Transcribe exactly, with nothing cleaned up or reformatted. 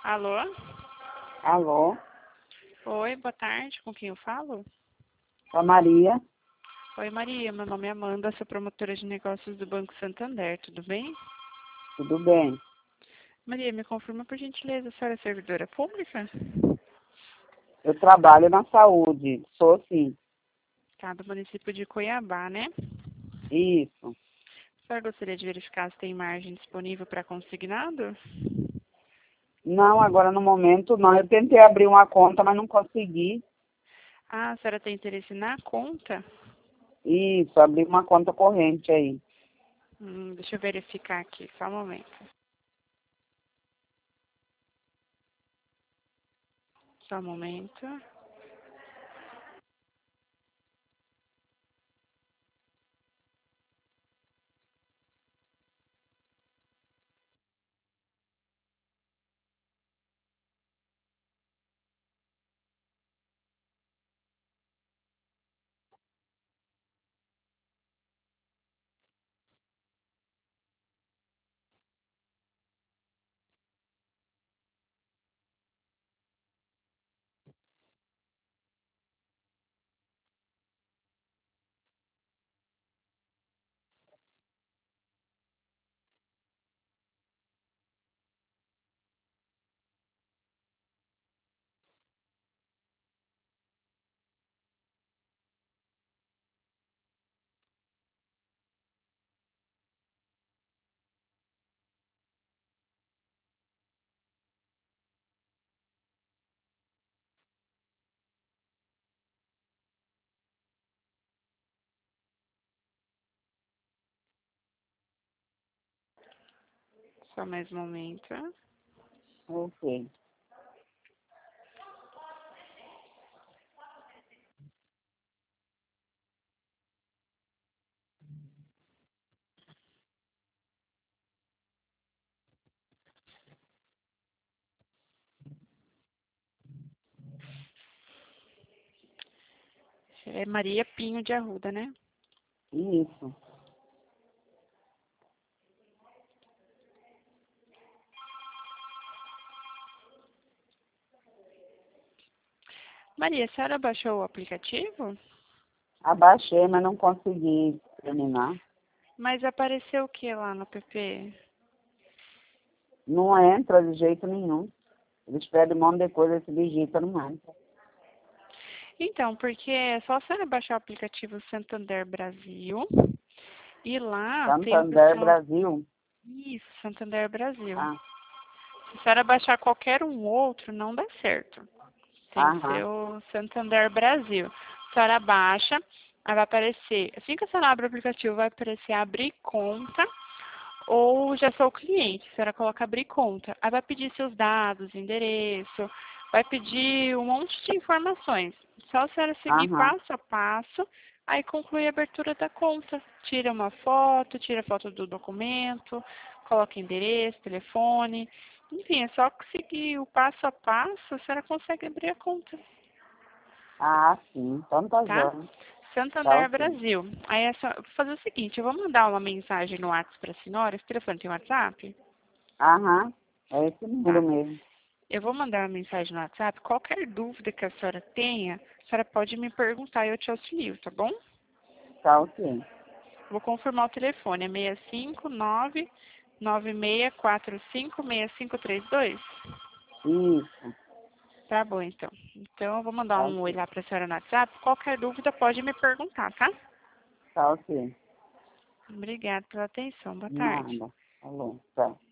Alô? Alô, Oi, boa tarde. Com quem eu falo? com a Maria. Oi, Maria. Meu nome é Amanda, sou promotora de negócios do Banco Santander. Tudo bem? Tudo bem? Maria, me confirma por gentileza, a senhora é servidora pública? Eu trabalho na saúde, sou sim. Tá, do município de Cuiabá, né? Isso. A senhora gostaria de verificar se tem margem disponível para consignado? Não, agora no momento não. Eu tentei abrir uma conta, mas não consegui. Ah, a senhora tem interesse na conta? Isso, abri uma conta corrente aí. Hum, deixa eu verificar aqui, só um momento. Só um momento. Só mais um momento. Ok. É Maria Pinho de Arruda, né? Isso. Maria, a senhora baixou o aplicativo? Abaixei, mas não consegui terminar. Mas apareceu o que lá no app? Não entra de jeito nenhum. Eles pedem um monte de coisa, se digita, não entra. Então, porque é só a senhora baixar o aplicativo Santander Brasil e lá tem a Santander opção. Brasil. Isso, Santander Brasil. Ah, Se a senhora baixar qualquer um outro, não dá certo. Tem que ser aham, o Santander Brasil. A senhora baixa, aí vai aparecer. Assim que a senhora abre o aplicativo, vai aparecer abrir conta ou já sou cliente. A senhora coloca abrir conta. Aí vai pedir seus dados, endereço, vai pedir um monte de informações. Só a senhora seguir aham. passo a passo, aí conclui a abertura da conta. Tira uma foto, tira foto do documento, coloca endereço, telefone. Enfim, é só seguir o passo a passo, a senhora consegue abrir a conta, Ah, sim. Então tá tá? jóia. Tá Santander ok. Brasil. Aí é só, vou fazer o seguinte, eu vou mandar uma mensagem no WhatsApp para a senhora. Esse telefone tem WhatsApp? Aham. É esse número Tá. mesmo. Eu vou mandar uma mensagem no WhatsApp. Qualquer dúvida que a senhora tenha, a senhora pode me perguntar e eu te auxilio, tá bom? Tá ok. Vou confirmar o telefone. É seis cinco nove nove seis quatro cinco seis cinco três dois. Isso. Tá bom, então. Então, eu vou mandar Tá um oi ok. lá pra senhora no WhatsApp. Qualquer dúvida pode me perguntar, tá? Tá ok. Obrigada pela atenção. Boa tarde. Nada. Falou. Tá.